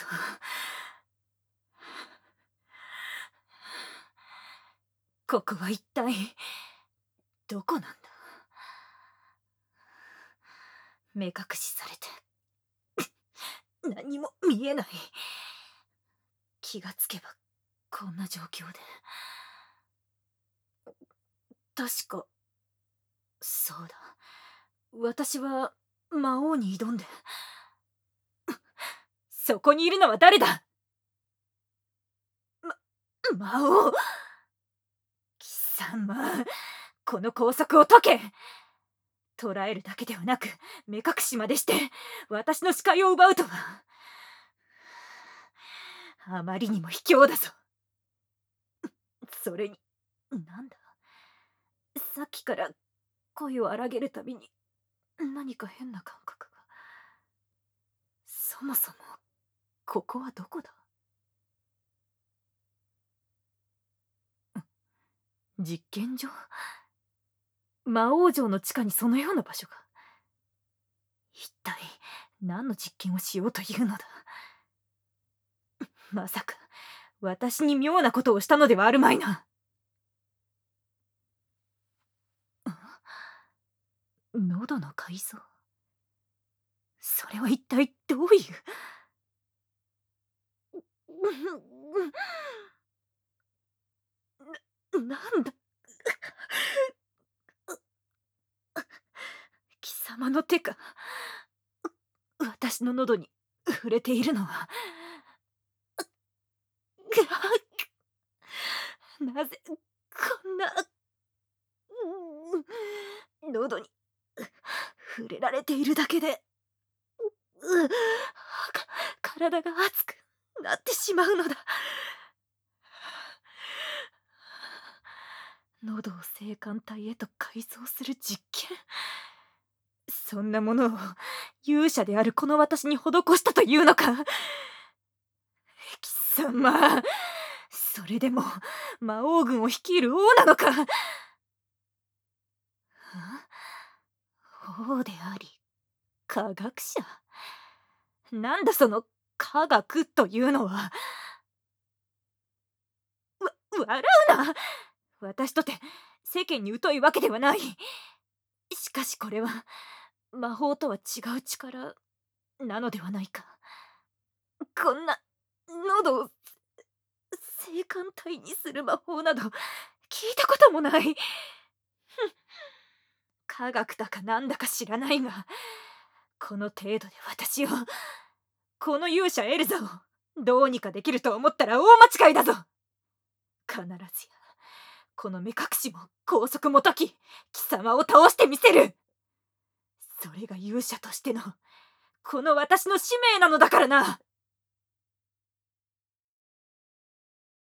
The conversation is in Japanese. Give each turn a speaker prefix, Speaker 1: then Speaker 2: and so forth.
Speaker 1: ここは一体どこなんだ。目隠しされて何も見えない。気がつけばこんな状況で。確かそうだ、私は魔王に挑んで。そこにいるのは誰だ。魔王。貴様、この拘束を解け。捕らえるだけではなく目隠しまでして私の視界を奪うとは、あまりにも卑怯だぞ。それになんだ、さっきから声を荒げるたびに何か変な感覚が。そもそもここはどこだ。実験場。魔王城の地下にそのような場所が。一体何の実験をしようというのだ。まさか私に妙なことをしたのではあるまいな。喉の改造。それは一体どういう。なんだ。貴様の手か。私の喉に触れているのは。なぜこんな喉に触れられているだけで体が熱くなってしまうのだ。喉を性感帯へと改造する実験。そんなものを勇者であるこの私に施したというのか。貴様、それでも魔王軍を率いる王なのか。王であり科学者。なんだその科学というのは。笑うな。私とて世間に疎いわけではない。しかしこれは魔法とは違う力なのではないか。こんな喉を性感帯にする魔法など聞いたこともない。科学だかなんだか知らないが、この程度で私を、この勇者エルザをどうにかできると思ったら大間違いだぞ。必ずやこの目隠しも拘束も解き、貴様を倒してみせる。それが勇者としてのこの私の使命なのだからな。